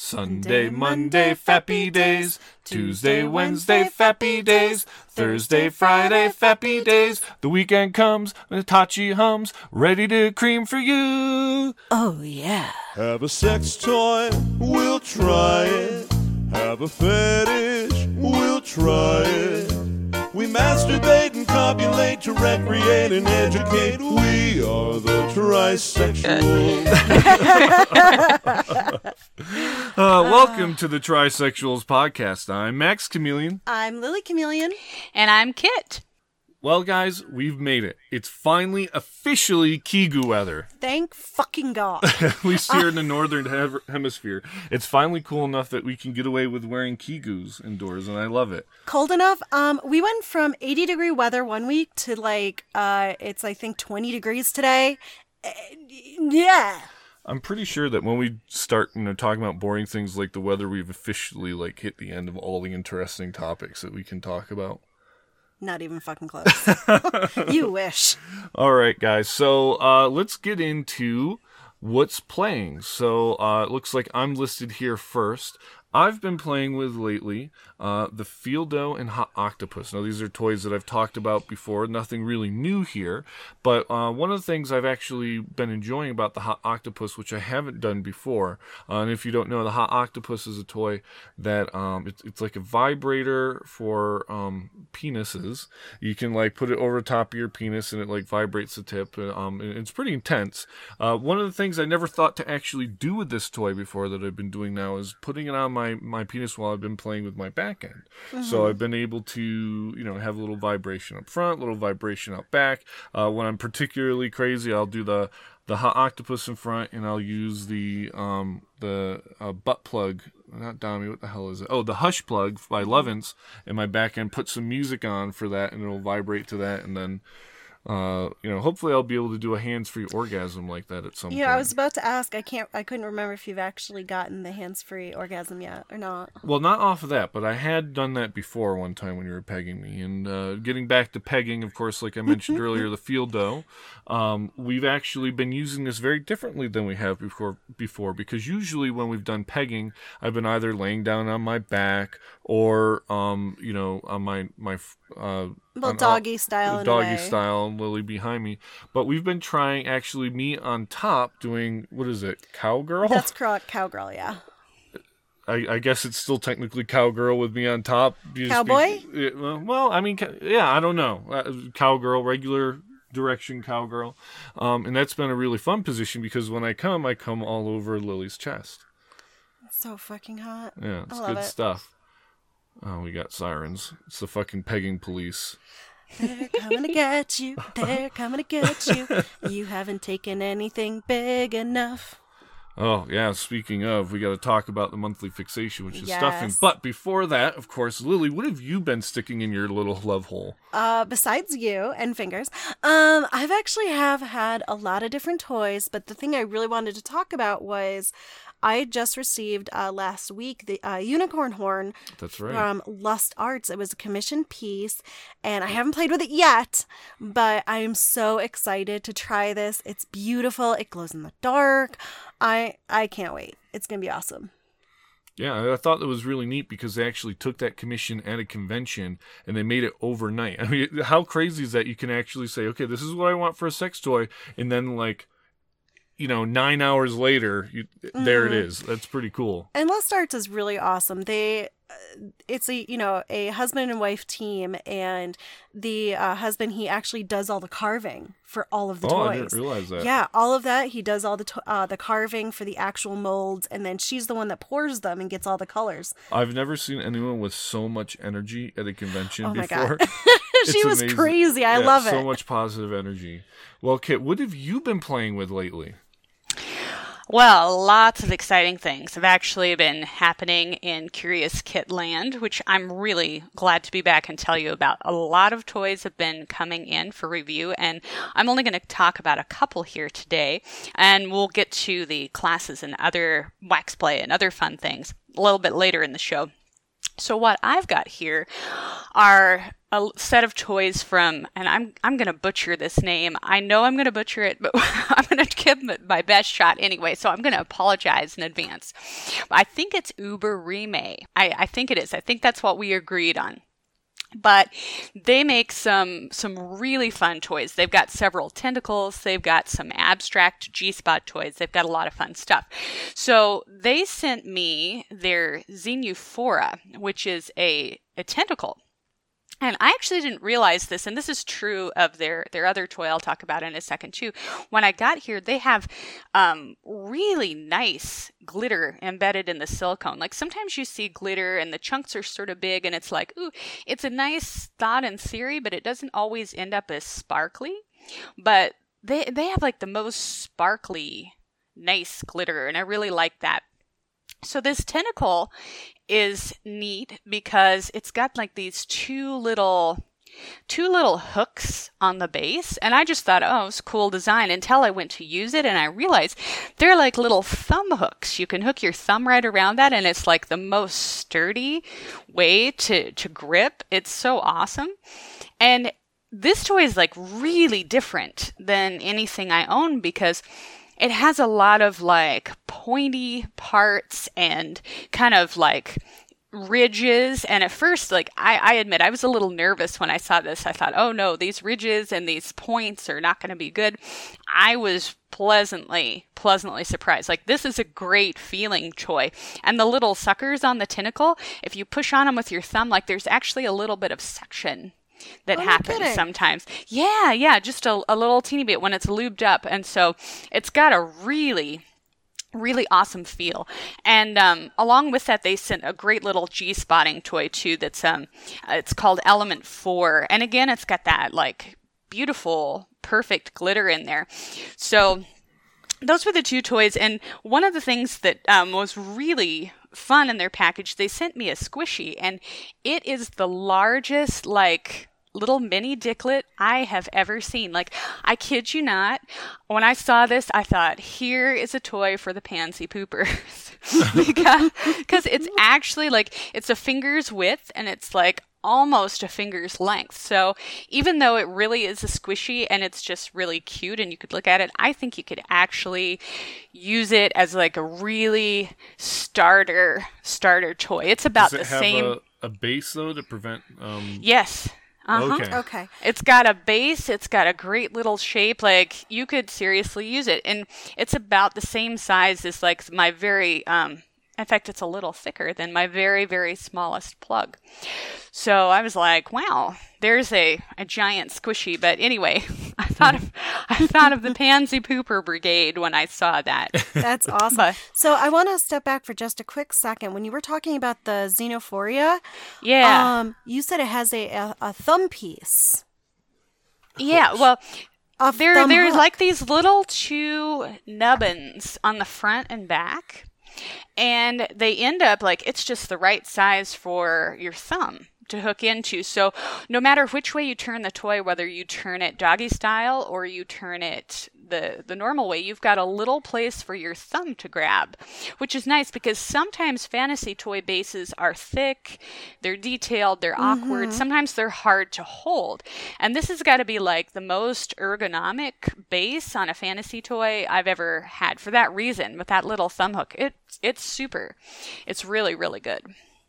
Sunday, Monday, fappy days. Tuesday, Wednesday, fappy days. Thursday, Friday, fappy days. The weekend comes, and Tachi hums, ready to cream for you. Oh, yeah. Have a sex toy, we'll try it. Have a fetish, we'll try it. We masturbate and copulate to recreate and educate. We are the trisexuals. Welcome to the Trisexuals podcast. I'm Max Chameleon. I'm Lily Chameleon. And I'm Kit. Well, guys, we've made it. It's finally officially Kigu weather. Thank fucking God. At least here in the northern hemisphere. It's finally cool enough that we can get away with wearing Kigus indoors, and I love it. Cold enough. We went from 80-degree weather one week to it's I think 20 degrees today. Yeah. I'm pretty sure that when we start, talking about boring things like the weather, we've officially hit the end of all the interesting topics that we can talk about. Not even fucking close. You wish. All right, guys. So let's get into what's playing. So it looks like I'm listed here first. I've been playing with lately the Fieldo and Hot Octopuss. Now, these are toys that I've talked about before. Nothing really new here. But one of the things I've actually been enjoying about the Hot Octopuss, which I haven't done before, and if you don't know, the Hot Octopuss is a toy that it's like a vibrator for penises. You can put it over the top of your penis and it vibrates the tip. It's pretty intense. One of the things I never thought to actually do with this toy before that I've been doing now is putting it on my penis while I've been playing with my back end. Mm-hmm. So I've been able to, have a little vibration up front, a little vibration out back. When I'm particularly crazy, I'll do the Hot Octopuss in front, and I'll use the butt plug. Not Dami, what the hell is it? Oh, the Hush plug by Lovense, and my back end, put some music on for that, and it'll vibrate to that, and then hopefully I'll be able to do a hands-free orgasm like that at some point. Yeah, I was about to ask. I couldn't remember if you've actually gotten the hands-free orgasm yet or not. Well, not off of that, but I had done that before one time when you were pegging me. And getting back to pegging, of course, like I mentioned earlier, the Fieldo, we've actually been using this very differently than we have before, because usually when we've done pegging, I've been either laying down on my back or on my doggy style in a way. Doggy style, and Lily behind me. But we've been trying actually me on top doing, what is it, cowgirl? That's correct, cowgirl, yeah. I guess it's still technically cowgirl with me on top. Cowboy? I don't know. Cowgirl, regular direction cowgirl. And that's been a really fun position because when I come all over Lily's chest. It's so fucking hot. Yeah, it's good stuff. Oh, we got sirens. It's the fucking pegging police. They're coming to get you. They're coming to get you. You haven't taken anything big enough. Oh, yeah. Speaking of, we got to talk about the monthly fixation, which is Yes. stuffing. But before that, of course, Lily, what have you been sticking in your little love hole? Besides you and fingers, I've actually had a lot of different toys, but the thing I really wanted to talk about was I just received last week the unicorn horn. That's right. From Lust Arts. It was a commissioned piece, and I haven't played with it yet, but I am so excited to try this. It's beautiful. It glows in the dark. I can't wait. It's going to be awesome. Yeah, I thought that was really neat because they actually took that commission at a convention and they made it overnight. I mean, how crazy is that you can actually say, okay, this is what I want for a sex toy, and then 9 hours later, there it is. That's pretty cool. And Lust Arts is really awesome. It's a husband and wife team, and the husband, he actually does all the carving for all of the toys. Oh, I didn't realize that. Yeah, all of that. He does all the carving for the actual molds, and then she's the one that pours them and gets all the colors. I've never seen anyone with so much energy at a convention before. Oh my God. She was amazing. Crazy. I love it. So much positive energy. Well, Kit, what have you been playing with lately? Well, lots of exciting things have actually been happening in Curious Kit Land, which I'm really glad to be back and tell you about. A lot of toys have been coming in for review, and I'm only going to talk about a couple here today, and we'll get to the classes and other wax play and other fun things a little bit later in the show. So what I've got here are a set of toys from, and I'm going to butcher this name. I know I'm going to butcher it, but I'm going to give it my best shot anyway, so I'm going to apologize in advance. I think it's Uber Rime. I think it is. I think that's what we agreed on. But they make some really fun toys. They've got several tentacles. They've got some abstract G-spot toys. They've got a lot of fun stuff. So they sent me their Xenophora, which is a tentacle. And I actually didn't realize this, and this is true of their other toy I'll talk about in a second too. When I got here, they have really nice glitter embedded in the silicone. Like sometimes you see glitter and the chunks are sort of big and it's like, ooh, it's a nice thought in theory, but it doesn't always end up as sparkly. But they have like the most sparkly, nice glitter, and I really like that. So this tentacle is neat because it's got like these two little hooks on the base, and I just thought, oh, it's a cool design until I went to use it and I realized they're like little thumb hooks. You can hook your thumb right around that, and it's like the most sturdy way to grip. It's so awesome. And this toy is like really different than anything I own because it has a lot of like pointy parts and kind of like ridges. And at first, like I admit, I was a little nervous when I saw this. I thought, oh no, these ridges and these points are not going to be good. I was pleasantly surprised. Like this is a great feeling toy. And the little suckers on the tentacle, if you push on them with your thumb, like there's actually a little bit of suction that happens sometimes. Yeah, just a little teeny bit when it's lubed up. And so it's got a really, really awesome feel. And along with that, they sent a great little G-spotting toy too that's it's called Element 4. And again, it's got that like beautiful, perfect glitter in there. So those were the two toys. And one of the things that was really fun in their package, they sent me a squishy, and it is the largest like little mini Diglett I have ever seen. Like, I kid you not, when I saw this, I thought, here is a toy for the pansy poopers. because it's actually like, it's a finger's width and it's like almost a finger's length. So even though it really is a squishy and it's just really cute and you could look at it, I think you could actually use it as like a really starter toy. It's about the same. Does it have a base though to prevent? Yes. Uh-huh. Okay. It's got a base. It's got a great little shape. Like, you could seriously use it. And it's about the same size as like my very, in fact, it's a little thicker than my very, very smallest plug. So I was like, wow, there's a giant squishy. But anyway, I thought of the Pansy Pooper Brigade when I saw that. That's awesome. So I want to step back for just a quick second. When you were talking about the Xenophoria, you said it has a thumb piece. Yeah, well, there's hook. like these little two nubbins on the front and back. And they end up like, it's just the right size for your thumb to hook into. So no matter which way you turn the toy, whether you turn it doggy style or you turn it the normal way, you've got a little place for your thumb to grab, which is nice because sometimes fantasy toy bases are thick, they're detailed, they're awkward, sometimes they're hard to hold. And this has got to be like the most ergonomic base on a fantasy toy I've ever had for that reason, with that little thumb hook. It's super. It's really, really good.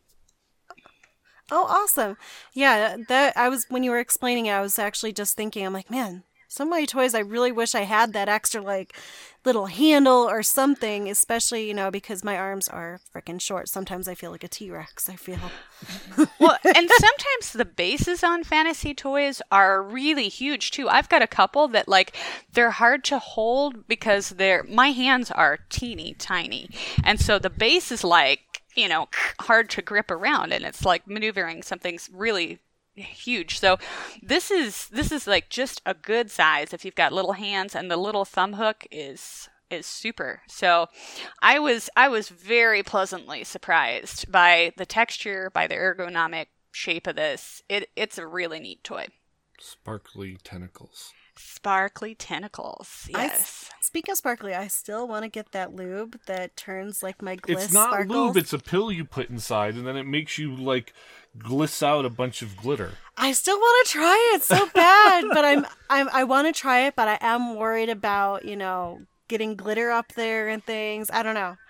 Oh, awesome. Yeah, when you were explaining it, I was actually just thinking, I'm like, man, some of my toys, I really wish I had that extra, like, little handle or something, especially, because my arms are freaking short. Sometimes I feel like a T-Rex, I feel. Well, and sometimes the bases on fantasy toys are really huge, too. I've got a couple that, like, they're hard to hold because my hands are teeny tiny. And so the base is, like, hard to grip around, and it's like maneuvering something's really huge. So this is like just a good size if you've got little hands, and the little thumb hook is super. So I was very pleasantly surprised by the texture, by the ergonomic shape of this. It's a really neat toy. Sparkly tentacles. Sparkly tentacles. Yes. Speaking of sparkly, I still want to get that lube that turns like my gliss It's not sparkles. lube, it's a pill you put inside, and then it makes you, like, gliss out a bunch of glitter. I still want to try it so bad, but I want to try it, but I am worried about, getting glitter up there and things. I don't know.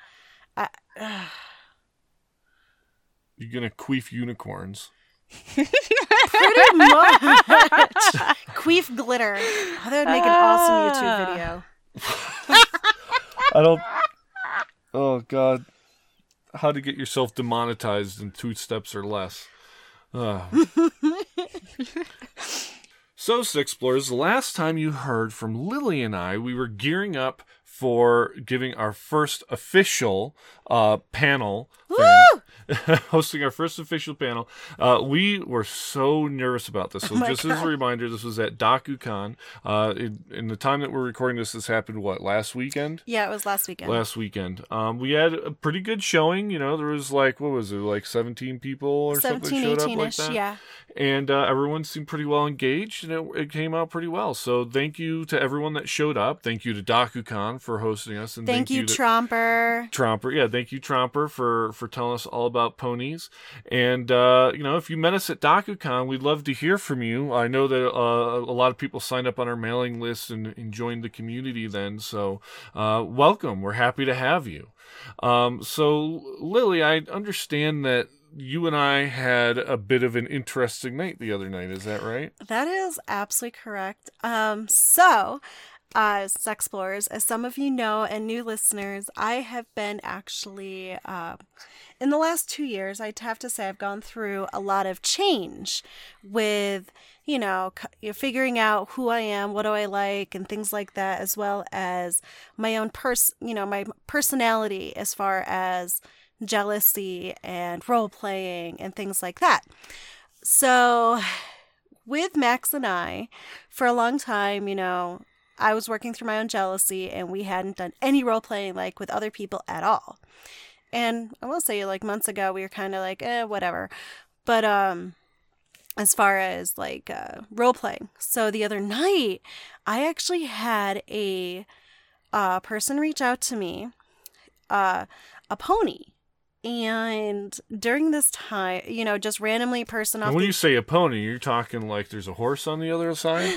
You're gonna queef unicorns. Pretty much. Queef glitter. Oh, that would make an awesome YouTube video. I don't... Oh, God. How to get yourself demonetized in 2 steps or less. So, Sexplorers, the last time you heard from Lily and I, we were gearing up for giving our first official panel thing. Hosting our first official panel. We were so nervous about this. So just as a reminder, this was at DakuCon. In the time that we're recording this happened, last weekend? Yeah, it was last weekend. We had a pretty good showing. There was 17 people or something showed up like that? Yeah. And everyone seemed pretty well engaged, and it came out pretty well. So thank you to everyone that showed up. Thank you to DakuCon for hosting us. And thank you to Tromper. Yeah, thank you, Tromper, for telling us all about ponies. And, if you met us at DakuCon, we'd love to hear from you. I know that a lot of people signed up on our mailing list and joined the community then. So welcome. We're happy to have you. So, Lily, I understand that you and I had a bit of an interesting night the other night. Is that right? That is absolutely correct. Sexplorers, as some of you know and new listeners, I have been actually, in the last 2 years, I'd have to say I've gone through a lot of change with, figuring out who I am, what do I like, and things like that, as well as my own my personality as far as jealousy and role playing and things like that. So with Max and I, for a long time, I was working through my own jealousy, and we hadn't done any role playing with other people at all. And I will say, months ago, we were kind of whatever. But as far as role playing, so the other night, I actually had a person reach out to me, a pony. And during this time, just randomly person off. And when you say a pony, you're talking there's a horse on the other side?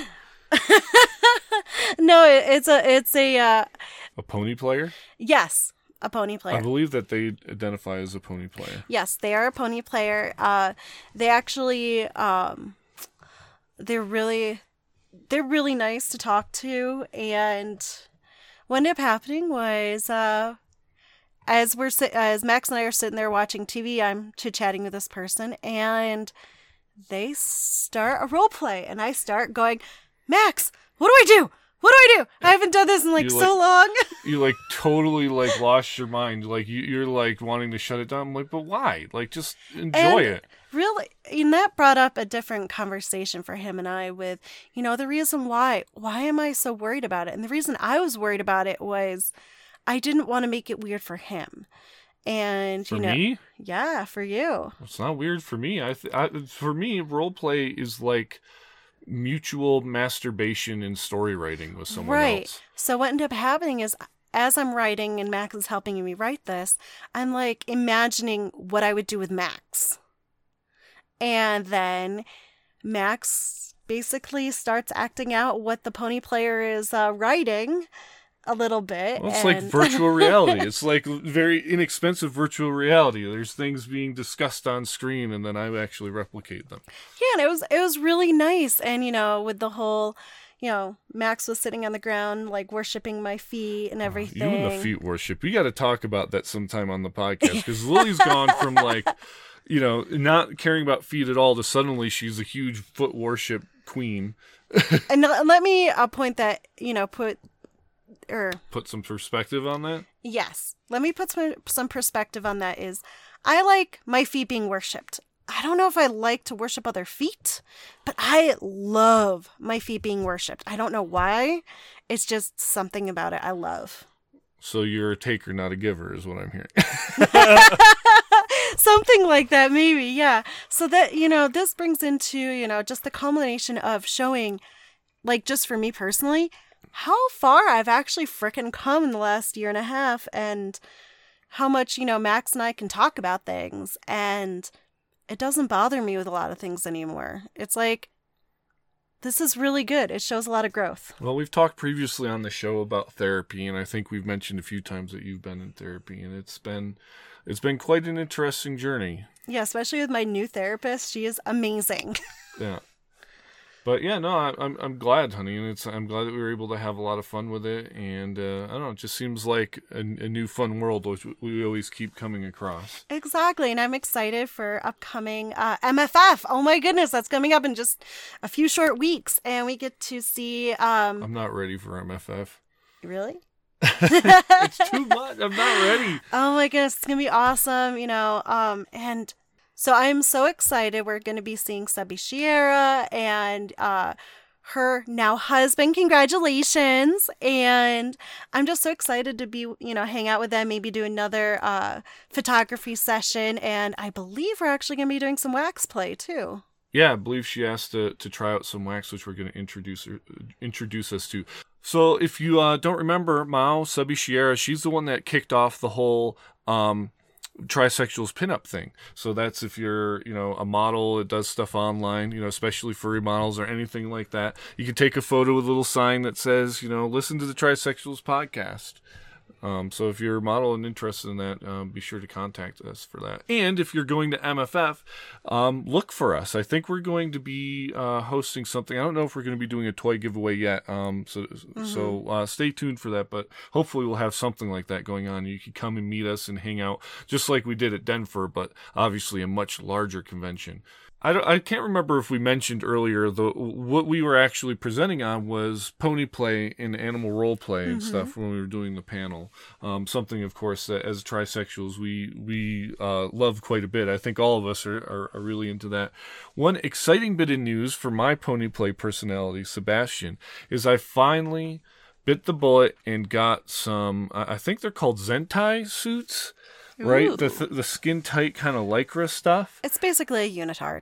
No, it's a pony player? Yes, a pony player. I believe that they identify as a pony player. Yes, they are a pony player. They actually they're really nice to talk to, and what ended up happening was as Max and I are sitting there watching TV, I'm chit-chatting with this person, and they start a role play, and I start going, Max, what do I do? What do I do? I haven't done this in so long. You totally lost your mind. You're wanting to shut it down. I'm like, but why? Just enjoy it. Really, and that brought up a different conversation for him and I with, the reason why am I so worried about it? And the reason I was worried about it was I didn't want to make it weird for him. And, for me? Yeah, for you. It's not weird for me. For me, role play is mutual masturbation and story writing with someone else. So what ended up happening is, as I'm writing and Max is helping me write this, I'm imagining what I would do with Max. And then Max basically starts acting out what the pony player is writing a little bit. Well, it's virtual reality. It's very inexpensive virtual reality. There's things being discussed on screen, and then I actually replicate them. Yeah, and it was really nice. And with the whole, Max was sitting on the ground worshiping my feet and everything. You and the feet worship. We got to talk about that sometime on the podcast, because Lily's gone from not caring about feet at all to suddenly she's a huge foot worship queen. And let me point that put some perspective on that? Yes. Let me put some perspective on that is I like my feet being worshipped. I don't know if I like to worship other feet, but I love my feet being worshipped. I don't know why. It's just something about it I love. So you're a taker, not a giver, is what I'm hearing. Something like that, maybe, yeah. So that, this brings into, just the culmination of showing like just for me personally, how far I've actually frickin' come in the last year and a half, and how much, Max and I can talk about things, and it doesn't bother me with a lot of things anymore. It's like, this is really good. It shows a lot of growth. Well, we've talked previously on the show about therapy, and I think we've mentioned a few times that you've been in therapy, and it's been quite an interesting journey. Yeah, especially with my new therapist. She is amazing. Yeah. But yeah, no, I'm glad, honey, and I'm glad that we were able to have a lot of fun with it, and I don't know, it just seems like a new fun world which we always keep coming across. Exactly, and I'm excited for upcoming MFF. Oh my goodness, that's coming up in just a few short weeks, and we get to see. I'm not ready for MFF. Really? It's too much. I'm not ready. Oh my goodness, it's gonna be awesome, and. So I'm so excited. We're going to be seeing Subby Sierra and her now husband. Congratulations. And I'm just so excited to be, hang out with them, maybe do another photography session. And I believe we're actually going to be doing some wax play too. Yeah, I believe she asked to try out some wax, which we're going to introduce us to. So if you don't remember Mao, Subby Sierra, she's the one that kicked off the whole trisexuals pinup thing. So that's if you're, a model that does stuff online, especially furry models or anything like that. You can take a photo with a little sign that says, listen to the Trisexuals podcast. So if you're a model and interested in that, be sure to contact us for that. And if you're going to MFF, look for us. I think we're going to be hosting something. I don't know if we're going to be doing a toy giveaway yet. So stay tuned for that. But hopefully we'll have something like that going on. You can come and meet us and hang out just like we did at Denver, but obviously a much larger convention. I can't remember if we mentioned earlier, what we were actually presenting on was pony play and animal role play and stuff when we were doing the panel. Something, of course, that as trisexuals we love quite a bit. I think all of us are really into that. One exciting bit of news for my pony play personality, Sebastian, is I finally bit the bullet and got some, I think they're called Zentai suits. Right? The skin tight kind of lycra stuff. It's basically a unitard.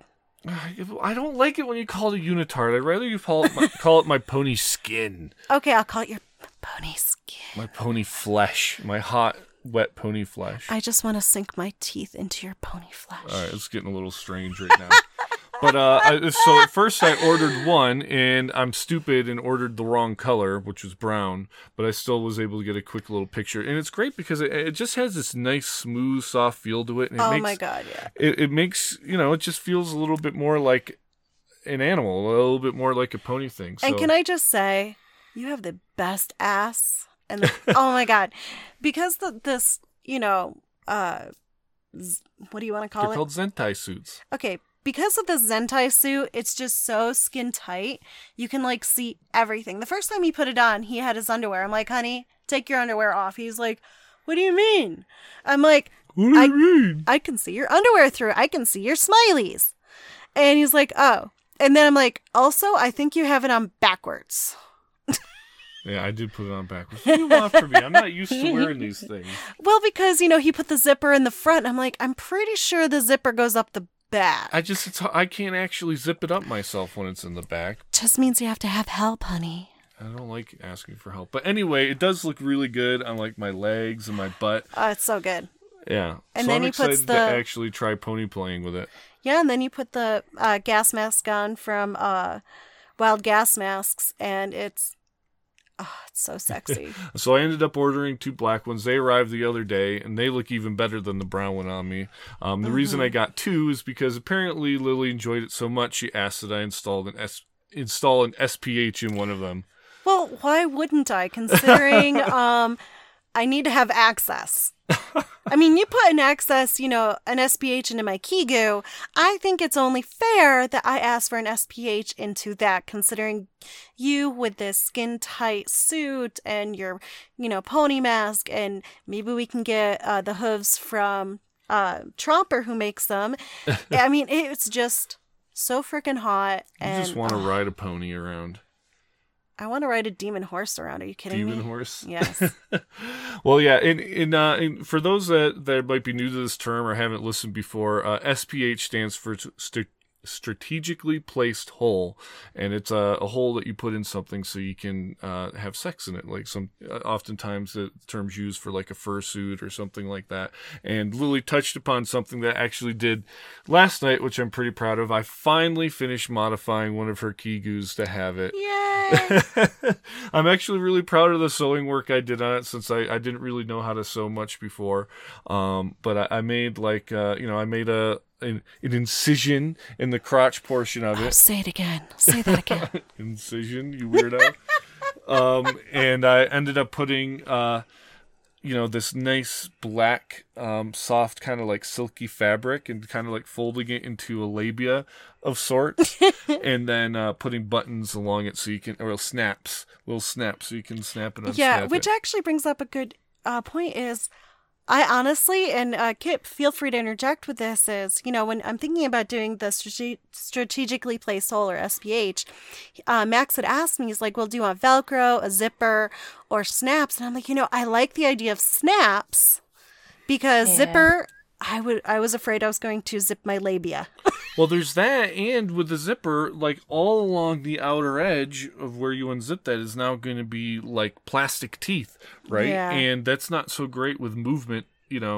I don't like it when you call it a unitard. I'd rather you call it my pony skin. Okay, I'll call it your pony skin. My pony flesh. My hot, wet pony flesh. I just want to sink my teeth into your pony flesh. All right, it's getting a little strange right now. But so at first I ordered one, and I'm stupid and ordered the wrong color, which was brown. But I still was able to get a quick little picture, and it's great because it just has this nice, smooth, soft feel to it. And my god, yeah! It makes it just feels a little bit more like an animal, a little bit more like a pony thing. So. And can I just say, you have the best ass, and oh my god, because this what do you want to call it? They're called Zentai suits. Okay. Because of the Zentai suit, it's just so skin tight. You can see everything. The first time he put it on, he had his underwear. I'm like, honey, take your underwear off. He's like, what do you mean? I'm like, what do you mean? I can see your underwear through. I can see your smileys. And he's like, oh. And then I'm like, also, I think you have it on backwards. Yeah, I did put it on backwards. What do you want from me? I'm not used to wearing these things. Well, because, he put the zipper in the front. I'm like, I'm pretty sure the zipper goes up the back. I can't actually zip it up myself when it's in the back. Just means you have to have help, honey. I don't like asking for help. But anyway, it does look really good on my legs and my butt. Oh, it's so good. Yeah. And so then I'm he excited puts to actually try pony playing with it. Yeah, and then you put the gas mask on from Wild Gas Masks, and it's so sexy. So I ended up ordering 2 black ones. They arrived the other day, and they look even better than the brown one on me. The reason I got 2 is because apparently Lily enjoyed it so much she asked that I install an SPH in one of them. Well, why wouldn't I, considering I need to have access. I mean, you put an access, an SPH into my Kigu. I think it's only fair that I ask for an SPH into that, considering you with this skin-tight suit and your, pony mask, and maybe we can get the hooves from Tromper who makes them. I mean, it's just so freaking hot. You just want to ride a pony around. I want to ride a demon horse around. Are you kidding me? Demon horse? Yes. Well, yeah. And for those that might be new to this term or haven't listened before, SPH stands for strategically placed hole, and it's a hole that you put in something so you can have sex in it. Like oftentimes the term's used for like a fursuit or something like that. And Lily touched upon something that I actually did last night, which I'm pretty proud of. I finally finished modifying one of her Kigus to have it. Yay! I'm actually really proud of the sewing work I did on it, since I didn't really know how to sew much before. But I made like I made an incision in the crotch portion of it. Say it again. Say that again. Incision, you weirdo. And I ended up putting this nice black soft kind of like silky fabric, and kind of like folding it into a labia of sorts, and then putting buttons along it so you can, or little snaps so you can snap it. Yeah, which actually brings up a good point. Is I honestly, and Kip, feel free to interject with this, is, when I'm thinking about doing the strategically placed hole, or SPH, Max had asked me, he's like, well, do you want Velcro, a zipper, or snaps? And I'm like, I like the idea of snaps, because zipper, I was afraid I was going to zip my labia. Well, there's that, and with the zipper, like all along the outer edge of where you unzip that is now going to be like plastic teeth, right? Yeah. And that's not so great with movement,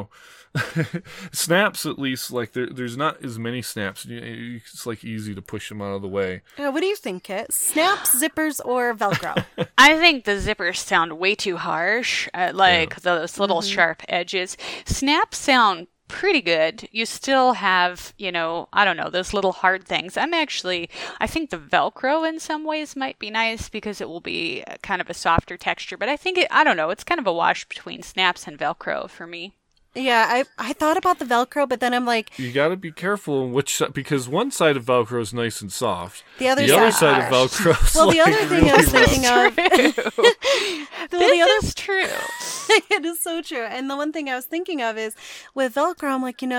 Snaps, at least, like there's not as many snaps. It's like easy to push them out of the way. What do you think, Kit? Snaps, zippers, or Velcro? I think the zippers sound way too harsh, those little sharp edges. Snaps sound pretty good. You still have, I don't know, those little hard things. I think the Velcro in some ways might be nice because it will be kind of a softer texture, but I think it's kind of a wash between snaps and Velcro for me. Yeah, I thought about the Velcro, but then I'm like, you got to be careful on which side, because one side of Velcro is nice and soft. The other side of Velcro is the other thing I was thinking of. This is true. It is so true. And the one thing I was thinking of is with Velcro, I'm like,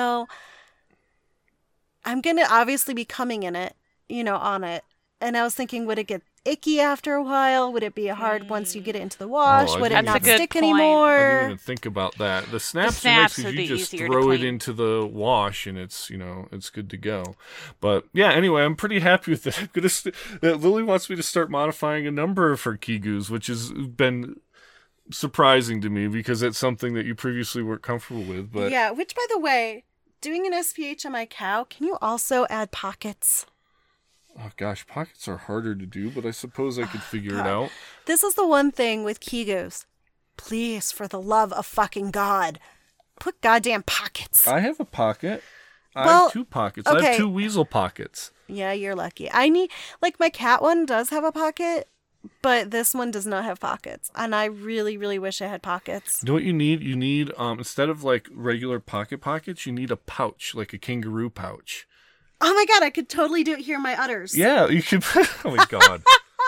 I'm going to obviously be coming in it, on it. And I was thinking, would it get icky after a while? Would it be hard once you get it into the wash? Would it not stick anymore? I didn't even think about that. The snaps are nice because you just throw it into the wash and it's, it's good to go. But yeah, anyway, I'm pretty happy with it. That Lily wants me to start modifying a number of her Kigus, which has been surprising to me because it's something that you previously weren't comfortable with. But yeah, which, by the way, doing an SPH on my cow, can you also add pockets? Oh gosh, pockets are harder to do, but I suppose I could figure it out. This is the one thing with Kigus. Please, for the love of fucking God, put goddamn pockets. I have a pocket. I have 2 pockets. Okay. I have 2 weasel pockets. Yeah, you're lucky. I need, my cat one does have a pocket, but this one does not have pockets. And I really, really wish it had pockets. You know what you need? You need, instead of like regular pockets, you need a pouch, like a kangaroo pouch. Oh my God, I could totally do it here in my udders. Yeah, you could. Oh my God.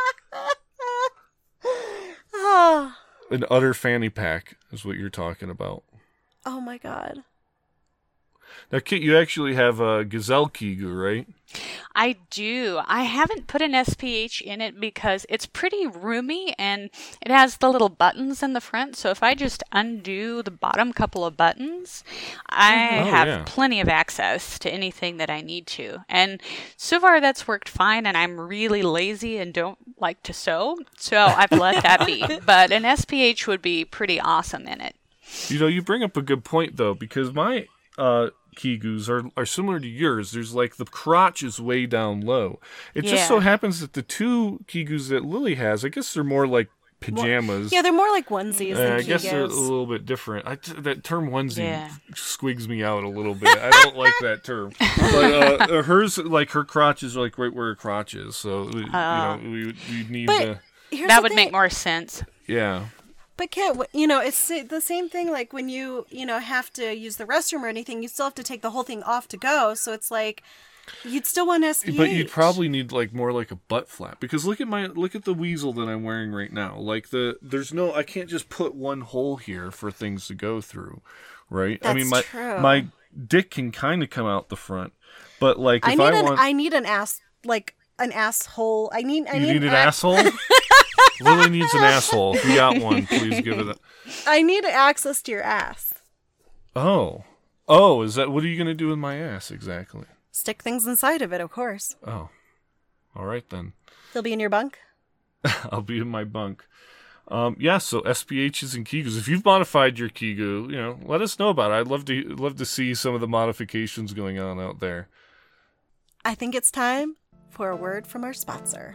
An udder fanny pack is what you're talking about. Oh my God. Now, Kit, you actually have a Gazelle Kigu, right? I do. I haven't put an SPH in it because it's pretty roomy and it has the little buttons in the front. So if I just undo the bottom couple of buttons, I have plenty of access to anything that I need to. And so far that's worked fine, and I'm really lazy and don't like to sew. So I've let that be. But an SPH would be pretty awesome in it. You bring up a good point, though, because my Kigus are similar to yours. There's like the crotch is way down low. It just so happens that the 2 Kigus that Lily has, I guess they're more like pajamas. Yeah, they're more like onesies than I guess Kigus. they're a little bit different. That term onesie squigs me out a little bit. I don't like that term. But hers, like her crotch is like right where her crotch is. So we need that would make more sense. Yeah. But Kit, it's the same thing. Like when you have to use the restroom or anything, you still have to take the whole thing off to go. So it's like you'd still want SPH. But you'd probably need like more like a butt flap, because look at the weasel that I'm wearing right now. Like I can't just put one hole here for things to go through, right? That's true. My dick can kind of come out the front, but like I need an ass, like an asshole. You need an asshole. Lily needs an asshole. If you got one, please give it I need access to your ass. Oh, is that, what are you going to do with my ass exactly? stick things inside of it, of course. Oh, all right then. They'll be in your bunk? I'll be in my bunk. Yeah, so SPHs and Kigus. If you've modified your Kigu, let us know about it. I'd love to see some of the modifications going on out there. I think it's time for a word from our sponsor.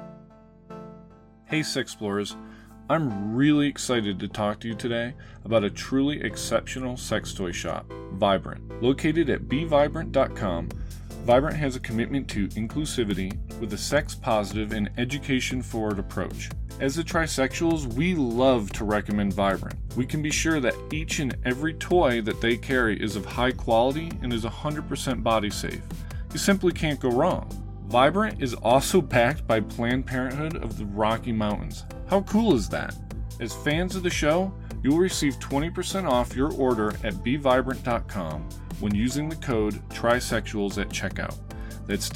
Hey, Sexplorers. I'm really excited to talk to you today about a truly exceptional sex toy shop, Vibrant. Located at bevibrant.com, Vibrant has a commitment to inclusivity with a sex-positive and education-forward approach. As the trisexuals, we love to recommend Vibrant. We can be sure that each and every toy that they carry is of high quality and is 100% body safe. You simply can't go wrong. Vibrant is also backed by Planned Parenthood of the Rocky Mountains. How cool is that? As fans of the show, you'll receive 20% off your order at bevibrant.com when using the code TRISEXUALS at checkout. That's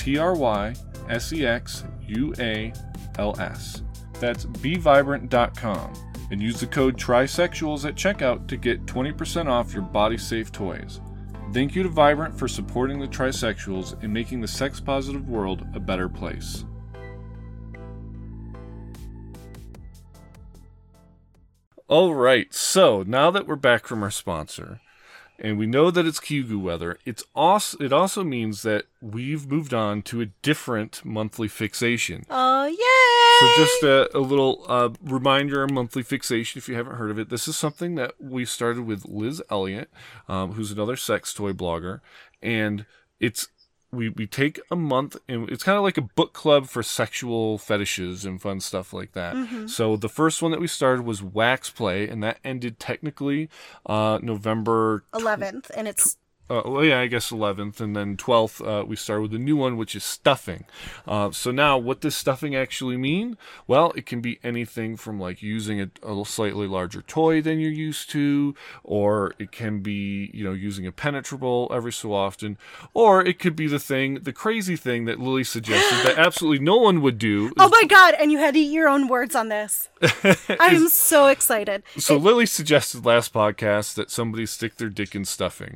TRYSEXUALS. That's bevibrant.com and use the code TRISEXUALS at checkout to get 20% off your body-safe toys. Thank you to Vibrant for supporting the trisexuals and making the sex-positive world a better place. All right, so now that we're back from our sponsor, and we know that it's Kigu weather, it also means that we've moved on to a different monthly fixation. Oh, yay! So just a little reminder on monthly fixation, if you haven't heard of it. This is something that we started with Liz Elliott, who's another sex toy blogger. And we take a month, and it's kind of like a book club for sexual fetishes and fun stuff like that. Mm-hmm. So the first one that we started was Wax Play, and that ended technically November 11th, and it's... I guess 11th, and then 12th we start with a new one, which is stuffing. So now, what does stuffing actually mean? Well, it can be anything from like using a slightly larger toy than you're used to, or it can be, using a penetrable every so often, or it could be the crazy thing that Lily suggested that absolutely no one would do. Oh my God, and you had to eat your own words on this. I am so excited. So Lily suggested last podcast that somebody stick their dick in stuffing.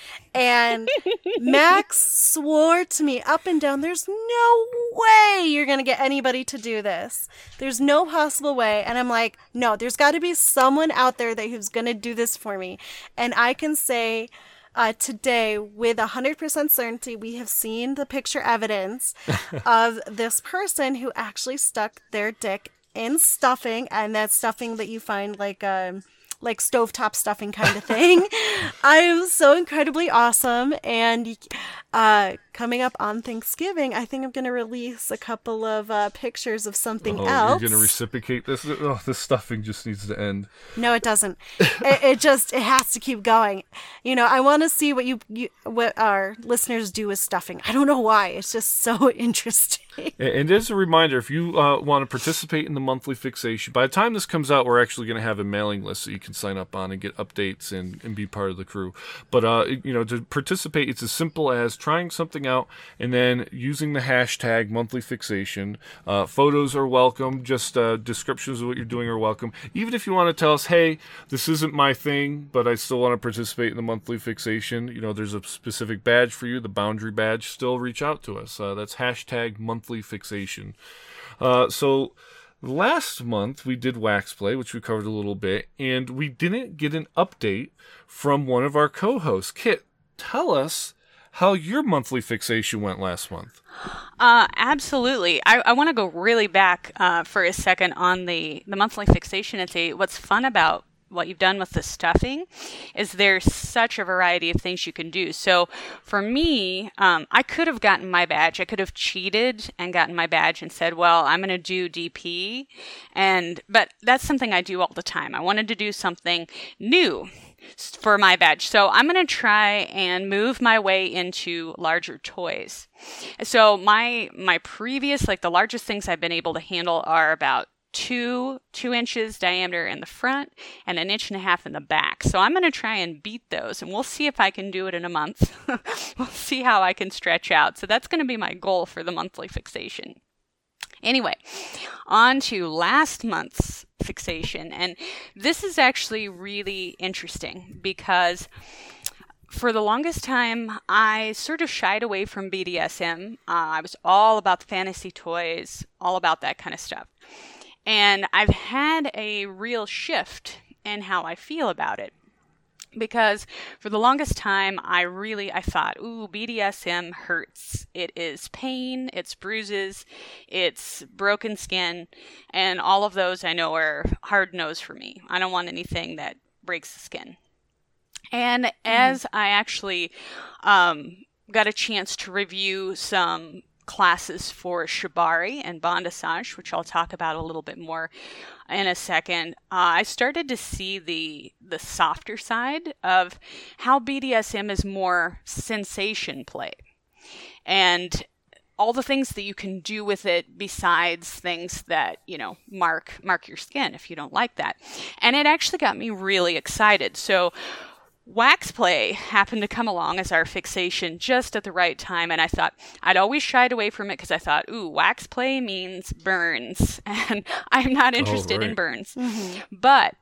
And Max swore to me up and down, there's no way you're going to get anybody to do this. There's no possible way. And I'm like, no, there's got to be someone out there who's going to do this for me. And I can say today with 100% certainty, we have seen the picture evidence of this person who actually stuck their dick in stuffing. And that's stuffing that you find like stovetop stuffing kind of thing. I am so incredibly awesome. And coming up on Thanksgiving, I think I'm going to release a couple of pictures of something else. You're going to reciprocate this? Oh, this stuffing just needs to end. No, it doesn't. it has to keep going. I want to see what our listeners do with stuffing. I don't know why. It's just so interesting. And as a reminder, if you want to participate in the monthly fixation, by the time this comes out, we're actually going to have a mailing list that you can sign up on and get updates and be part of the crew. But, to participate, it's as simple as trying something out and then using the hashtag monthly fixation. Photos are welcome. Just descriptions of what you're doing are welcome. Even if you want to tell us, hey, this isn't my thing, but I still want to participate in the monthly fixation. There's a specific badge for you, the boundary badge. Still reach out to us. That's hashtag monthly fixation. So last month we did Wax Play, which we covered a little bit, and we didn't get an update from one of our co-hosts. Kit, tell us how your monthly fixation went last month. Absolutely. I want to go really back for a second on the monthly fixation and say what's fun about what you've done with the stuffing is there's such a variety of things you can do. So for me, I could have gotten my badge. I could have cheated and gotten my badge and said, well, I'm going to do DP. But that's something I do all the time. I wanted to do something new for my badge. So I'm going to try and move my way into larger toys. So my previous, the largest things I've been able to handle are about 2 inches diameter in the front and 1.5 inches in the back. So I'm going to try and beat those, and we'll see if I can do it in a month. We'll see how I can stretch out. So that's going to be my goal for the monthly fixation. Anyway, on to last month's fixation. And this is actually really interesting because for the longest time, I sort of shied away from BDSM. I was all about the fantasy toys, all about that kind of stuff. And I've had a real shift in how I feel about it. Because for the longest time, I thought, ooh, BDSM hurts. It is pain, it's bruises, it's broken skin, and all of those I know are hard no's for me. I don't want anything that breaks the skin. And as I actually got a chance to review some classes for Shibari and Bondage, which I'll talk about a little bit more in a second, I started to see the softer side of how BDSM is more sensation play. And all the things that you can do with it besides things that, mark your skin if you don't like that. And it actually got me really excited. So wax play happened to come along as our fixation just at the right time, and I thought I'd always shied away from it because I thought, ooh, wax play means burns, and I'm not interested in burns. Mm-hmm. But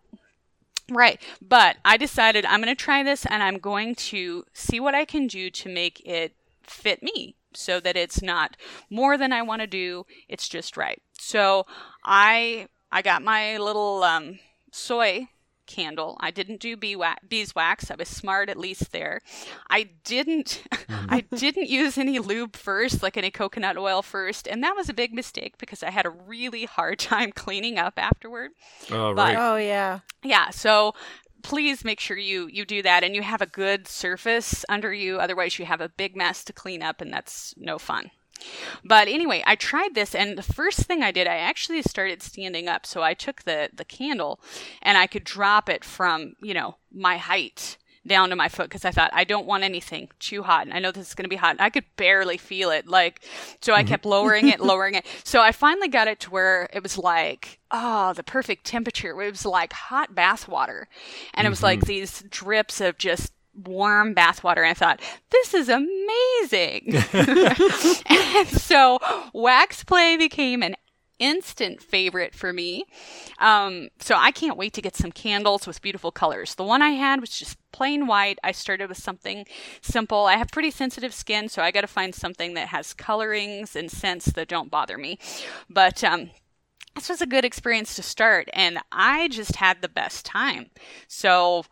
I decided I'm going to try this, and I'm going to see what I can do to make it fit me so that it's not more than I want to do, it's just right. So I got my little soy candle. I didn't do beeswax. I was smart, at least there. I didn't use any lube first, like any coconut oil first, and that was a big mistake because I had a really hard time cleaning up afterward. Oh, right. Oh, yeah. Yeah, so please make sure you do that and you have a good surface under you. Otherwise, you have a big mess to clean up, and that's no fun. But anyway, I tried this, and the first thing I did, I actually started standing up. So I took the candle, and I could drop it from, my height down to my foot, because I thought, I don't want anything too hot. And I know this is going to be hot. And I could barely feel it. So I kept lowering it. So I finally got it to where it was like, the perfect temperature. It was like hot bath water. And it was like these drips of just warm bath water, and I thought, this is amazing. And so wax play became an instant favorite for me. So I can't wait to get some candles with beautiful colors. The one I had was just plain white. I started with something simple. I have pretty sensitive skin, so I got to find something that has colorings and scents that don't bother me. But this was a good experience to start, and I just had the best time. So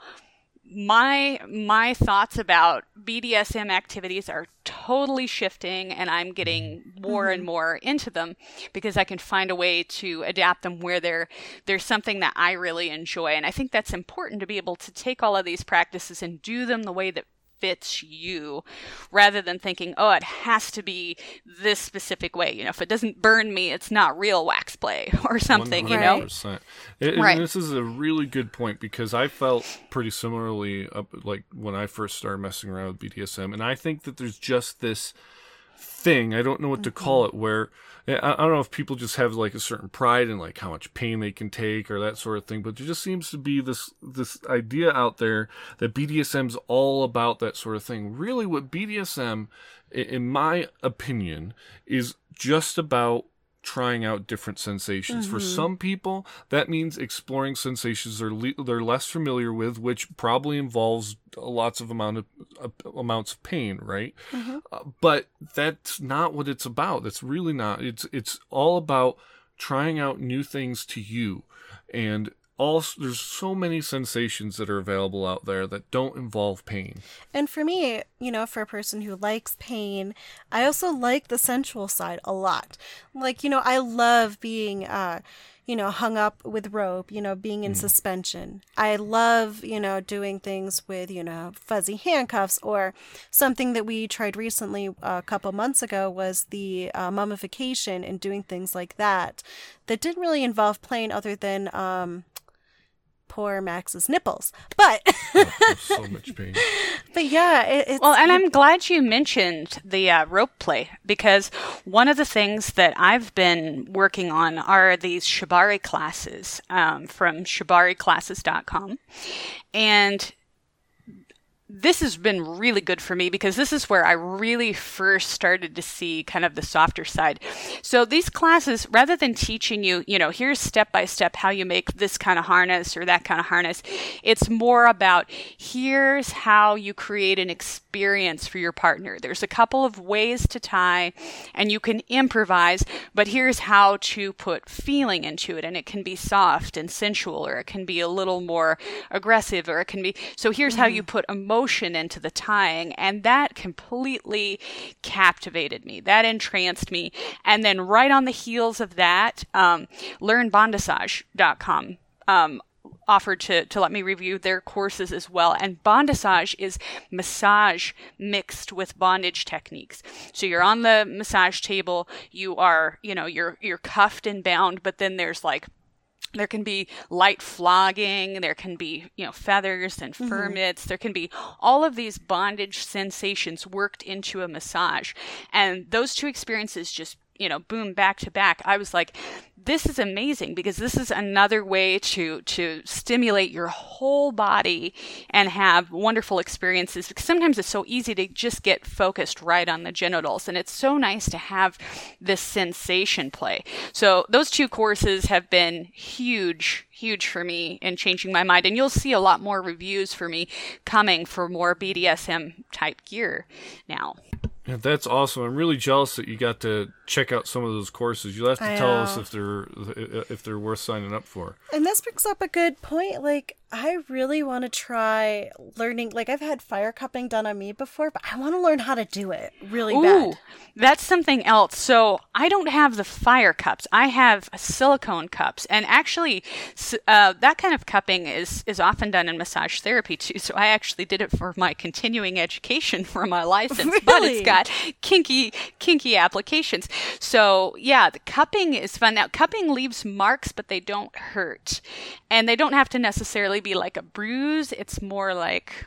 my thoughts about BDSM activities are totally shifting, and I'm getting more and more into them because I can find a way to adapt them where there's something that I really enjoy. And I think that's important, to be able to take all of these practices and do them the way that fits you, rather than thinking, it has to be this specific way. If it doesn't burn me, it's not real wax play or something, 100%. And this is a really good point, because I felt pretty similarly like when I first started messing around with BDSM, and I think that there's just this thing, I don't know what to call it, where I don't know if people just have like a certain pride in like how much pain they can take or that sort of thing, but there just seems to be this idea out there that BDSM's all about that sort of thing. Really, what BDSM, in my opinion, is just about trying out different sensations. For some people, that means exploring sensations they're less familiar with, which probably involves lots of amounts of pain, right? But that's not what it's about. That's really not. It's all about trying out new things to you. And also, there's so many sensations that are available out there that don't involve pain. And for me, for a person who likes pain, I also like the sensual side a lot. I love being, hung up with rope, being in suspension. I love, doing things with, fuzzy handcuffs, or something that we tried recently a couple months ago was the mummification, and doing things like that didn't really involve pain other than, poor Max's nipples, but so much pain. But yeah, it's well, and I'm glad you mentioned the rope play, because one of the things that I've been working on are these Shibari classes from shibariclasses.com, and this has been really good for me because this is where I really first started to see kind of the softer side. So these classes, rather than teaching you, here's step by step how you make this kind of harness or that kind of harness, it's more about here's how you create an experience for your partner. There's a couple of ways to tie and you can improvise, but here's how to put feeling into it. And it can be soft and sensual, or it can be a little more aggressive, or it can be, so here's how you put emotion into the tying, and that completely captivated me. That entranced me. And then right on the heels of that, LearnBondage.com offered to let me review their courses as well. And Bondage is massage mixed with bondage techniques. So you're on the massage table, you are, you're cuffed and bound, but then there can be light flogging, there can be, feathers and fur mitts, there can be all of these bondage sensations worked into a massage. And those two experiences just, boom, back to back. I was like, this is amazing because this is another way to stimulate your whole body and have wonderful experiences. Because sometimes it's so easy to just get focused right on the genitals, and it's so nice to have this sensation play. So those two courses have been huge for me in changing my mind. And you'll see a lot more reviews for me coming for more BDSM type gear now. Yeah, that's awesome. I'm really jealous that you got to check out some of those courses. You'll have to tell us if they're worth signing up for. And this brings up a good point. Like, I really want to try learning. Like, I've had fire cupping done on me before, but I want to learn how to do it really bad. That's something else. So I don't have the fire cups. I have silicone cups. And actually, that kind of cupping is often done in massage therapy, too. So I actually did it for my continuing education for my license. Really? But it's got kinky applications. So, yeah, the cupping is fun. Now, cupping leaves marks, but they don't hurt. And they don't have to necessarily be like a bruise. It's more like,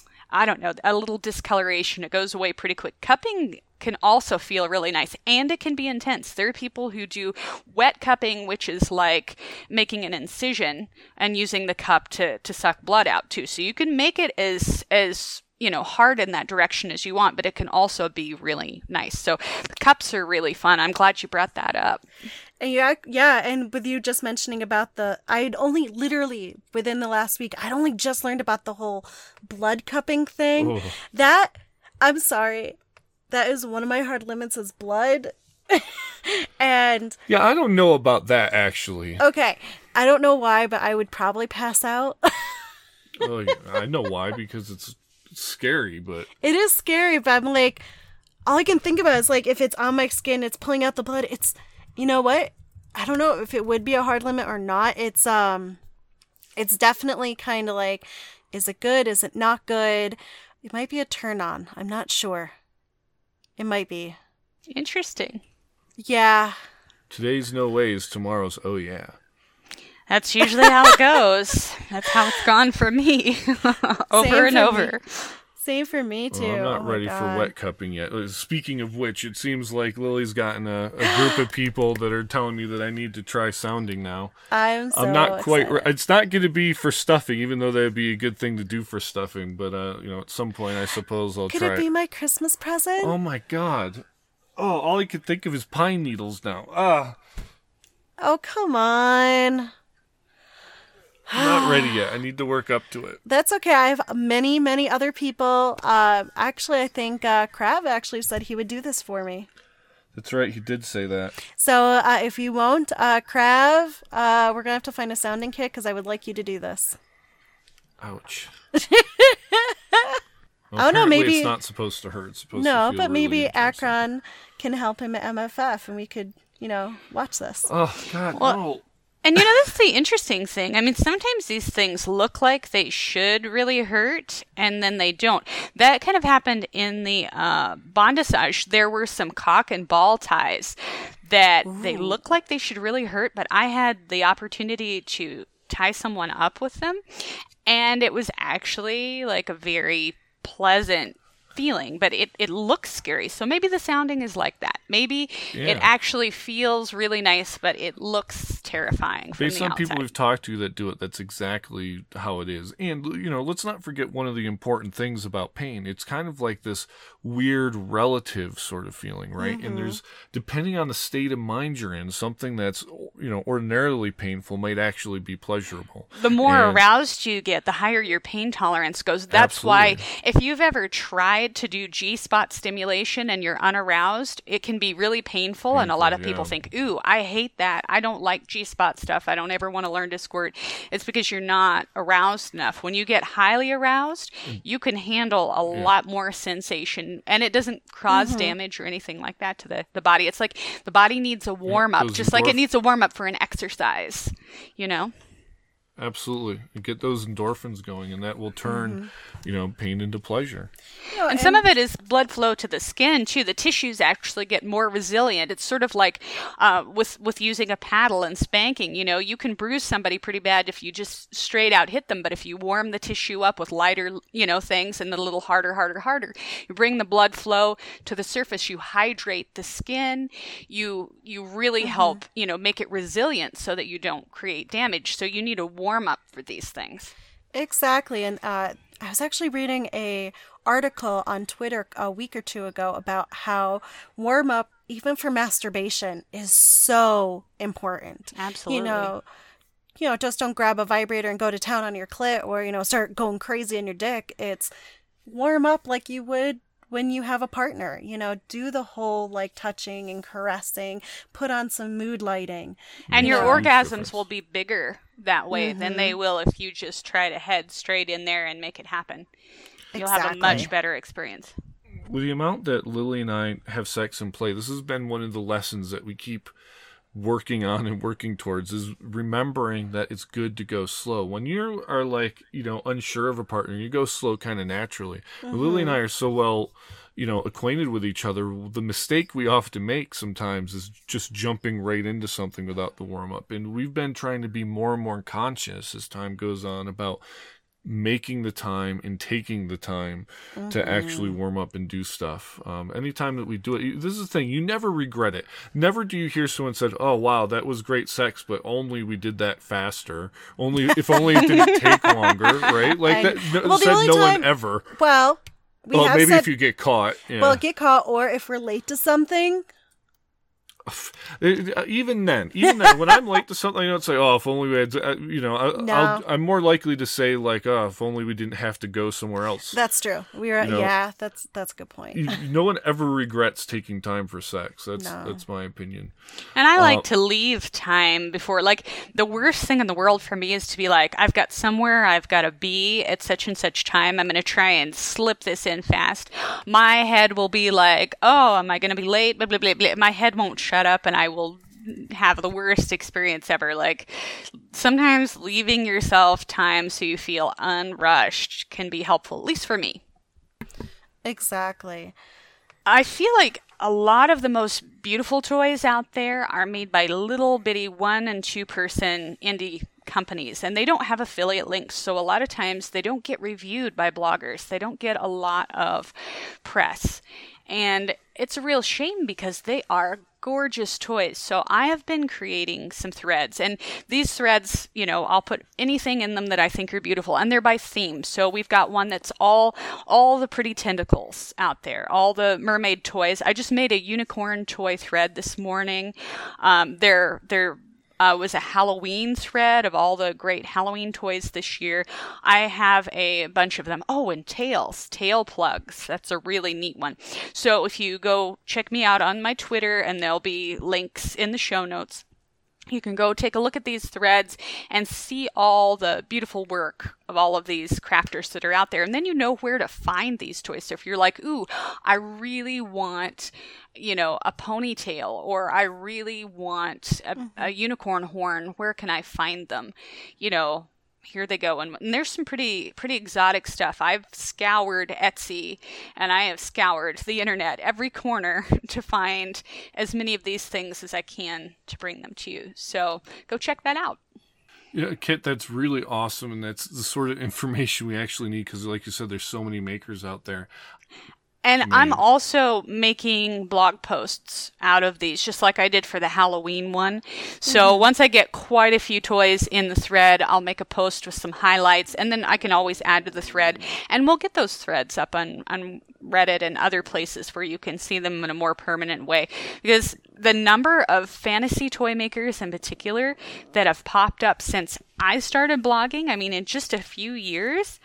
I don't know, a little discoloration. It goes away pretty quick. Cupping can also feel really nice, and it can be intense. There are people who do wet cupping, which is like making an incision and using the cup to suck blood out too. So you can make it as hard in that direction as you want, but it can also be really nice. So the cups are really fun. I'm glad you brought that up. And and with you just mentioning about I'd only literally within the last week, I'd only just learned about the whole blood cupping thing. That, I'm sorry, that is one of my hard limits is blood. And yeah, I don't know about that actually. Okay, I don't know why, but I would probably pass out. Well, I know why, because it's scary, but it is scary. But I'm like, all I can think about is like, if it's on my skin, it's pulling out the blood. It's, you know what? I don't know if it would be a hard limit or not. It's definitely kind of like, is it good? Is it not good? It might be a turn on. I'm not sure. It might be. Interesting. Yeah. Today's no ways, tomorrow's oh yeah. That's usually how it goes. That's how it's gone for me. over and over. Same for me, too. Well, I'm not ready for wet cupping yet. Speaking of which, it seems like Lily's gotten a group of people that are telling me that I need to try sounding now. I'm not quite. excited. It's not going to be for stuffing, even though that would be a good thing to do for stuffing. But at some point, I suppose I'll try. Could it be my Christmas present? Oh my God! Oh, all I could think of is pine needles now. Oh, come on. I'm not ready yet. I need to work up to it. That's okay. I have many, many other people. Actually, I think Krav actually said he would do this for me. That's right. He did say that. So if you won't, Krav, we're going to have to find a sounding kit because I would like you to do this. Ouch. Well, oh, no, maybe it's not supposed to hurt. It's supposed no, to feel but maybe really Akron can help him at MFF and we could, watch this. Oh, God, no. And that's the interesting thing. I mean, sometimes these things look like they should really hurt, and then they don't. That kind of happened in the bondage. There were some cock and ball ties that they look like they should really hurt, but I had the opportunity to tie someone up with them, and it was actually like a very pleasant feeling, but it looks scary. So maybe the sounding is like that. Maybe it actually feels really nice, but it looks terrifying from Based the on outside. people we've talked to that do it, that's exactly how it is. And, let's not forget one of the important things about pain. It's kind of like this weird relative sort of feeling, right? Mm-hmm. And there's, depending on the state of mind you're in, something that's, ordinarily painful might actually be pleasurable. The more aroused you get, the higher your pain tolerance goes. That's why if you've ever tried to do G-spot stimulation and you're unaroused, it can be really painful, and a lot of people think, ooh, I hate that. I don't like G-spot stuff. I don't ever want to learn to squirt. It's because you're not aroused enough. When you get highly aroused, you can handle a lot more sensation, and it doesn't cause damage or anything like that to the body. It's like the body needs a warm-up, just like it needs a warm-up for an exercise, Absolutely. You get those endorphins going, and that will turn, pain into pleasure. And some of it is blood flow to the skin, too. The tissues actually get more resilient. It's sort of like with using a paddle and spanking. You can bruise somebody pretty bad if you just straight out hit them, but if you warm the tissue up with lighter, things and a little harder, you bring the blood flow to the surface, you hydrate the skin, you really help, make it resilient so that you don't create damage. So you need a warm up for these things. Exactly. And I was actually reading a article on Twitter a week or two ago about how warm up, even for masturbation, is so important. Absolutely. Just don't grab a vibrator and go to town on your clit, or start going crazy on your dick. It's warm up like you would when you have a partner. Do the whole touching and caressing, put on some mood lighting. And your orgasms will be bigger that way than they will if you just try to head straight in there and make it happen. You'll have a much better experience. With the amount that Lily and I have sex and play, this has been one of the lessons that we keep working on and working towards, is remembering that it's good to go slow. When you are unsure of a partner, you go slow kind of naturally. Lily and I are so well acquainted with each other. The mistake we often make sometimes is just jumping right into something without the warm up. And we've been trying to be more and more conscious as time goes on about making the time and taking the time to actually warm up and do stuff. Anytime that we do it, this is the thing, you never regret it. Never do you hear someone said, oh wow, that was great sex, but only we did that faster. If only it didn't take longer, right? One ever. Well, maybe if you get caught. Yeah. Well, get caught, or if we're late to something. Even then, when I'm late to something, it's like, oh, if only we had, I'm more likely to say oh, if only we didn't have to go somewhere else. That's true. That's a good point. No one ever regrets taking time for sex. That's my opinion. And I like to leave time before, the worst thing in the world for me is to be I've got somewhere I've got to be at such and such time. I'm going to try and slip this in fast. My head will be oh, am I going to be late? Blah, blah, blah, blah. My head won't shut up, and I will have the worst experience ever. Sometimes leaving yourself time so you feel unrushed can be helpful, at least for me. Exactly. I feel like a lot of the most beautiful toys out there are made by little bitty 1 and 2 person indie companies, and they don't have affiliate links, so a lot of times they don't get reviewed by bloggers. They don't get a lot of press, and it's a real shame because they are gorgeous toys. So I have been creating some threads, and these threads, I'll put anything in them that I think are beautiful, and they're by theme. So we've got one that's all the pretty tentacles out there, all the mermaid toys. I just made a unicorn toy thread this morning. They're was a Halloween thread of all the great Halloween toys this year. I have a bunch of them. Oh, and tail plugs. That's a really neat one. So if you go check me out on my Twitter, and there'll be links in the show notes, you can go take a look at these threads and see all the beautiful work of all of these crafters that are out there. And then you know where to find these toys. So if you're ooh, I really want, a ponytail, or I really want a unicorn horn, where can I find them? Here they go. And there's some pretty exotic stuff. I've scoured Etsy, and I have scoured the internet, every corner, to find as many of these things as I can to bring them to you. So go check that out. Yeah, Kit, that's really awesome, and that's the sort of information we actually need because, like you said, there's so many makers out there. And I'm also making blog posts out of these, just like I did for the Halloween one. So once I get quite a few toys in the thread, I'll make a post with some highlights, and then I can always add to the thread. And we'll get those threads up on Reddit and other places where you can see them in a more permanent way. Because the number of fantasy toy makers in particular that have popped up since I started blogging, I mean, in just a few years,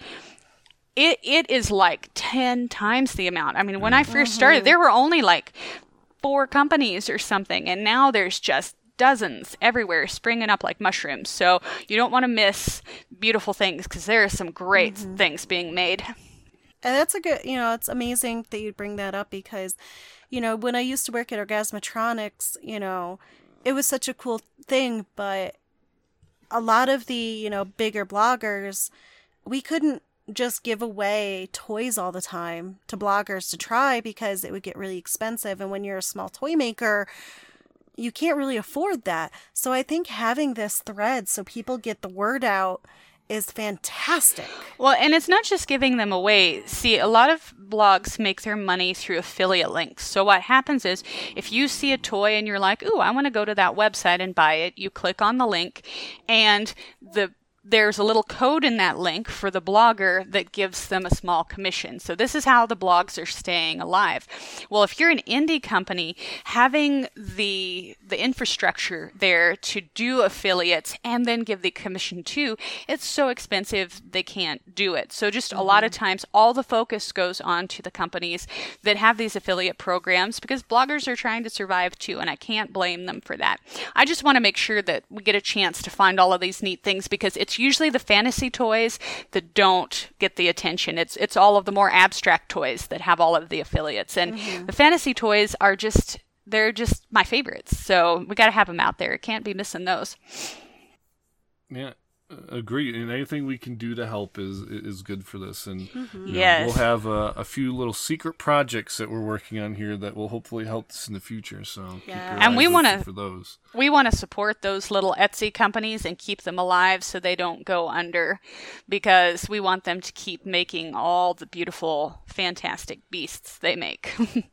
It is like 10 times the amount. I mean, when I first started, there were only like 4 companies or something, and now there's just dozens everywhere springing up like mushrooms. So you don't want to miss beautiful things, because there are some great things being made. And that's a good, it's amazing that you bring that up, because, when I used to work at Orgasmatronics, it was such a cool thing, but a lot of the, bigger bloggers, we couldn't just give away toys all the time to bloggers to try, because it would get really expensive. And when you're a small toy maker, you can't really afford that. So I think having this thread so people get the word out is fantastic. Well, and it's not just giving them away. See, a lot of blogs make their money through affiliate links. So what happens is, if you see a toy and you're like, ooh, I want to go to that website and buy it, you click on the link, and there's a little code in that link for the blogger that gives them a small commission. So this is how the blogs are staying alive. Well, if you're an indie company, having the infrastructure there to do affiliates and then give the commission too, it's so expensive they can't do it. So just a lot of times, all the focus goes on to the companies that have these affiliate programs, because bloggers are trying to survive too, and I can't blame them for that. I just want to make sure that we get a chance to find all of these neat things, because it's usually the fantasy toys that don't get the attention. It's all of the more abstract toys that have all of the affiliates. And the fantasy toys are they're just my favorites. So we got to have them out there. Can't be missing those. Yeah, agree. And anything we can do to help is good for this. And Yes. we'll have a few little secret projects that we're working on here that will hopefully help us in the future. So keep your And we eyes wanna- open for those. We want to support those little Etsy companies and keep them alive so they don't go under, because we want them to keep making all the beautiful, fantastic beasts they make.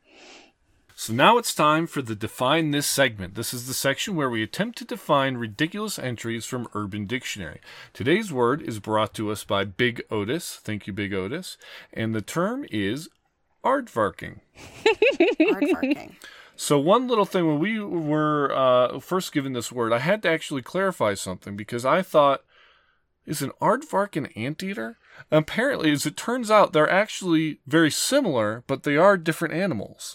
So now it's time for the Define This segment. This is the section where we attempt to define ridiculous entries from Urban Dictionary. Today's word is brought to us by Big Otis. Thank you, Big Otis. And the term is aardvarking. Aardvarking. So one little thing, when we were first given this word, I had to actually clarify something, because I thought, is an aardvark an anteater? Apparently, as it turns out, they're actually very similar, but they are different animals.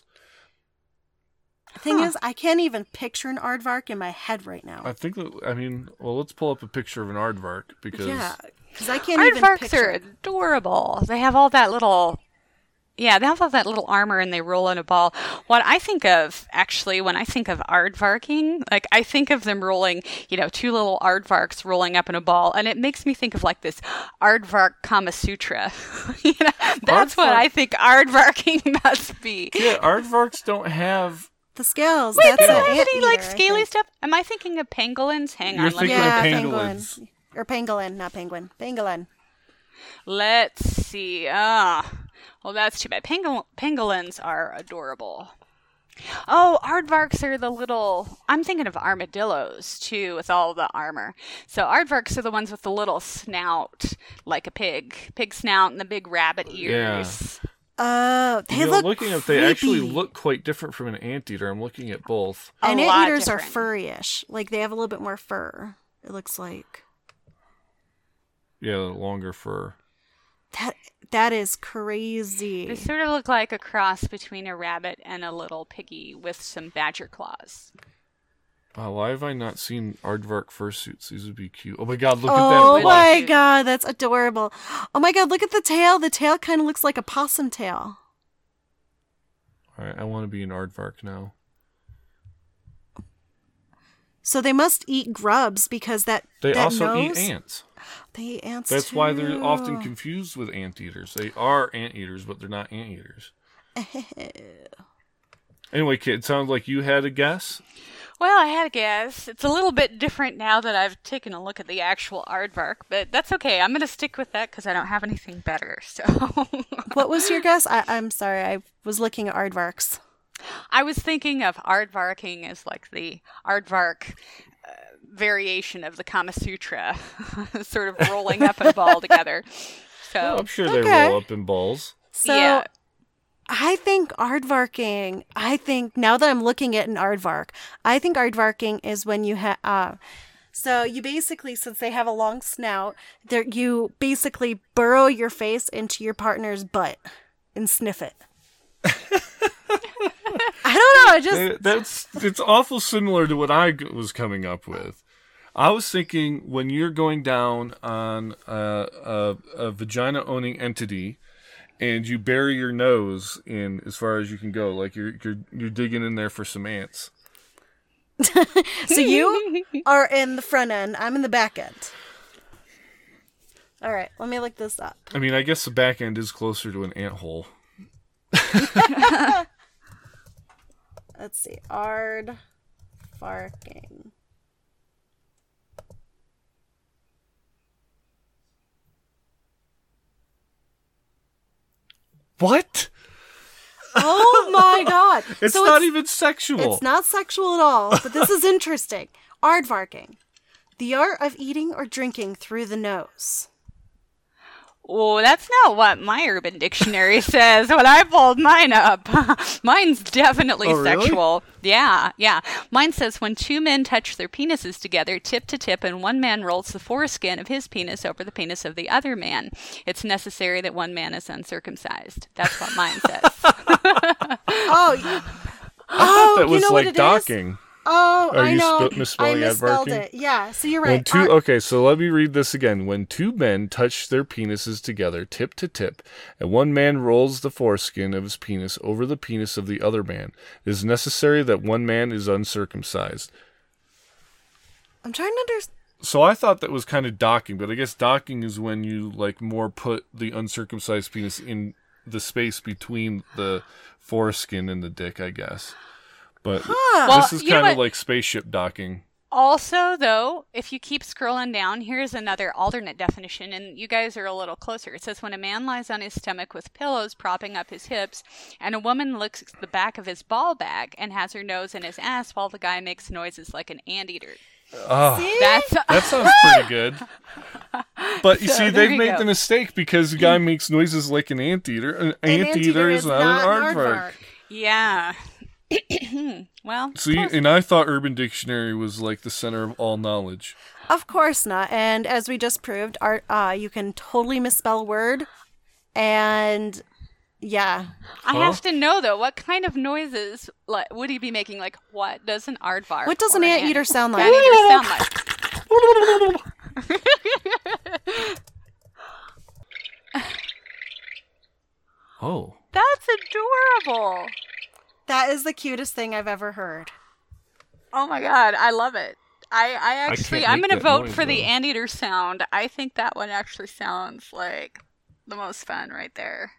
The thing is, I can't even picture an aardvark in my head right now. I think that, let's pull up a picture of an aardvark, because because I can't even Aardvarks picture are it. adorable. They have all that little... Yeah, they have all that little armor and they roll in a ball. What I think of, actually, when I think of aardvarking, like, I think of them rolling, 2 little aardvarks rolling up in a ball, and it makes me think of, like, this aardvark Kama Sutra. That's what I think aardvarking must be. yeah, aardvarks don't have... The scales. Wait, that's they an don't have any, anteater, like, I scaly think. stuff? Am I thinking of pangolins? Hang You're on, let me... thinking of Yeah, pangolins. pangolin. Or pangolin, not penguin. Pangolin. Let's see. Well, that's too bad. Pangolins are adorable. Oh, aardvarks are the little... I'm thinking of armadillos, too, with all the armor. So aardvarks are the ones with the little snout, like a pig. Pig snout and the big rabbit ears. Oh, they look looking at, creepy. they actually look quite different from an anteater. I'm looking at both. And A lot anteaters are different. furry-ish. Like, they have a little bit more fur, it looks like. Yeah, longer fur. That is crazy. They sort of look like a cross between a rabbit and a little piggy with some badger claws. Why have I not seen aardvark fursuits? These would be cute. Oh my god, look Oh at that my blush. god, that's adorable. Oh my god, look at the tail. The tail kind of looks like a possum tail. Alright, I want to be an aardvark now. So they must eat grubs because They that also nose, eat ants. They eat ants That's why they're too. often confused with anteaters. They are anteaters, but they're not anteaters. Anyway, kid, it sounds like you had a guess. Well, I had a guess. It's a little bit different now that I've taken a look at the actual aardvark, but that's okay. I'm going to stick with that because I don't have anything better. So, What was your guess? I'm sorry, I was looking at aardvarks. I was thinking of aardvarking as like the aardvark variation of the Kama Sutra, sort of rolling up a ball together. So I'm sure they roll up in balls. So yeah. I think aardvarking, now that I'm looking at an aardvark, I think aardvarking is when you have, so you basically, since they have a long snout, you basically burrow your face into your partner's butt and sniff it. I don't know, It's awful similar to what I was coming up with. I was thinking when you're going down on a vagina-owning entity, and you bury your nose in as far as you can go, like you're digging in there for some ants. So you are in the front end. I'm in the back end. All right, let me look this up. I mean, I guess the back end is closer to an ant hole. Let's see. Aardvarking. What? Oh my god. It's So not even sexual. It's not sexual at all, but this is interesting. Aardvarking. The art of eating or drinking through the nose. Oh, that's not what my Urban Dictionary says when I pulled mine up. Mine's definitely really? sexual. Yeah. Mine says when two men touch their penises together, tip to tip, and one man rolls the foreskin of his penis over the penis of the other man, it's necessary that one man is uncircumcised. That's what mine says. Oh, I thought that you was know what like it is? docking. Oh, Are I you know. misspelling I misspelled aardvarking? it. Yeah, so you're right. Okay, so let me read this again. When two men touch their penises together, tip to tip, and one man rolls the foreskin of his penis over the penis of the other man, it is necessary that one man is uncircumcised. I'm trying to understand. So I thought that was kind of docking, but I guess docking is when you like more put the uncircumcised penis in the space between the foreskin and the dick, I guess. But this is you know kind of what? like spaceship docking. Also, though, if you keep scrolling down, here's another alternate definition, and you guys are a little closer. It says when a man lies on his stomach with pillows propping up his hips, and a woman licks the back of his ball bag and has her nose in his ass while the guy makes noises like an anteater. Oh, that sounds pretty good. But you see, there they've you made go. the mistake because the guy makes noises like an anteater. An anteater is not an aardvark. Yeah. Well, See, and I thought Urban Dictionary was like the center of all knowledge. Of course not. And as we just proved, you can totally misspell a word. And yeah. I have to know, though, what kind of noises would he be making? Like, what does an aardvark? What does an anteater sound like? Anteater sound like? Oh. That's adorable. That is the cutest thing I've ever heard. Oh my god, I love it. I'm can't going make to that vote noise, for the though. anteater sound. I think that one actually sounds like the most fun right there.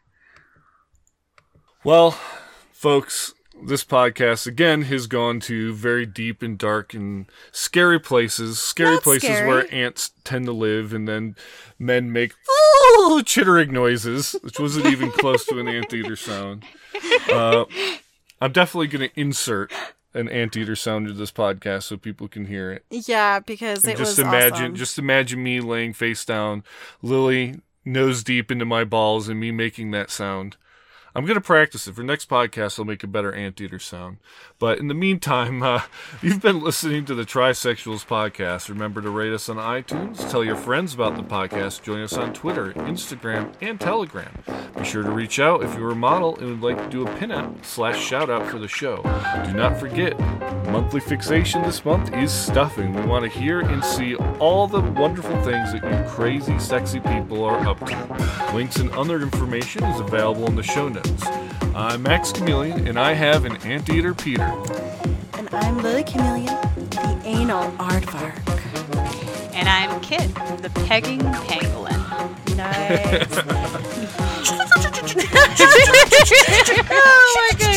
Well, folks, this podcast, again, has gone to very deep and dark and scary places. Not Places scary. where ants tend to live, and then men make chittering noises, which wasn't even close to an anteater sound. I'm definitely going to insert an anteater sound into this podcast so people can hear it. Yeah, because And it was awesome. just imagine me laying face down, Lily nose deep into my balls, and me making that sound. I'm going to practice it. For next podcast, I'll make a better anteater sound. But in the meantime, you've been listening to the Trisexuals podcast. Remember to rate us on iTunes, tell your friends about the podcast, join us on Twitter, Instagram, and Telegram. Be sure to reach out if you're a model and would like to do a pinup / shout out for the show. Do not forget, monthly fixation this month is stuffing. We want to hear and see all the wonderful things that you crazy, sexy people are up to. Links and other information is available in the show notes. I'm Max Chameleon, and I have an anteater Peter. And I'm Lily Chameleon, the anal aardvark. And I'm Kit, the pegging pangolin. Nice. Oh my god.